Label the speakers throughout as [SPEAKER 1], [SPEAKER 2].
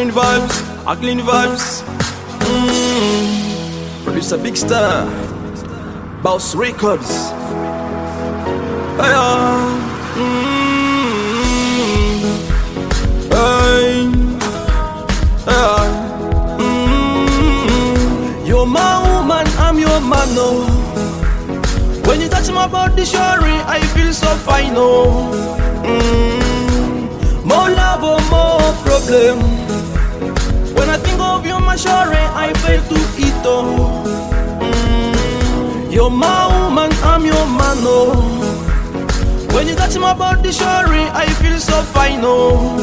[SPEAKER 1] a clean vibes. Producer Big Star, Boss Records. You're my woman, I'm your man, no. When you touch my body, sorry, I feel so fine, no. More love or more problem. When I think of you, my sorry, I fail to eat, oh. You're my woman, I'm your man, no. When you touch my body, sorry, I feel so fine, no.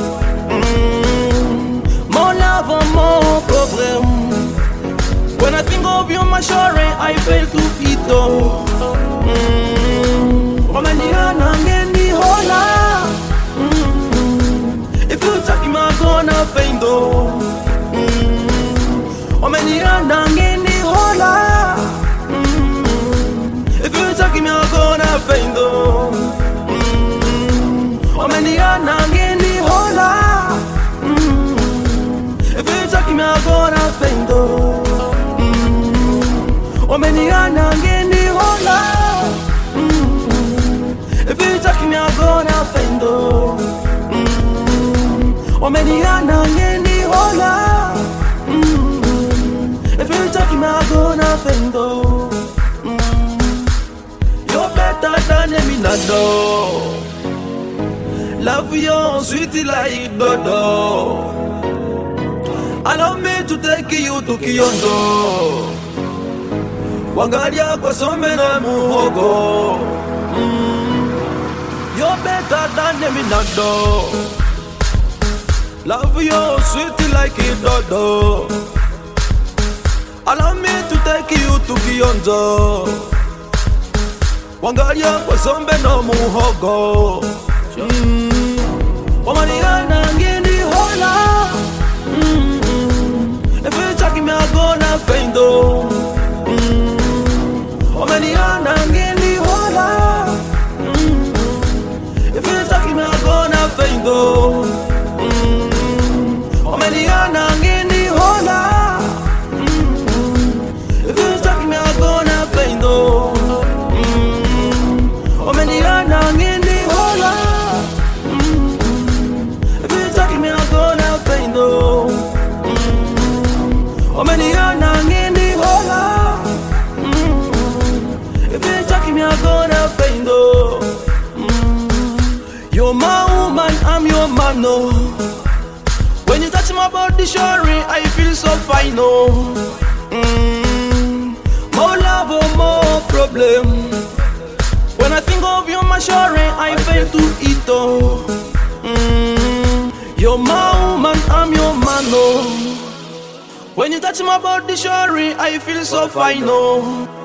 [SPEAKER 1] More love or more problem. When I think of you, my sorry, I fail to eat, oh. If you talk him, I'm gonna faint, oh. If you talk him, I'm gonna faint, oh. If you talk him, I'm gonna faint, oh. If you talk me, I'm gonna faint, oh. If you talk me, I'm gonna faint, oh. You're better than a minado. Love you sweet like dodo. Allow me to take you to Kyoto. Wangalia kwa sombe na muhogo. You're better than the minado. Love you sweet like a dodo. Allow me to take you to Kyoto. Wangalia kwa sombe na muhogo. Wamaniana ngeni hola. If you talk me, I'm gonna faint, oh. If you talk me, I'm gonna faint, oh. If you talk me, I'm gonna faint, oh. If you talk me, I'm gonna faint, oh. If you talk me, I'm gonna faint, oh. You're my woman, I'm your man, no. When you touch my body, sorry, I feel so fine, no. More love or more problem. When I think of you, my sorry, I fail to eat, oh. You're my woman, I'm your man, no. When you touch my body, sorry, I feel so fine, no.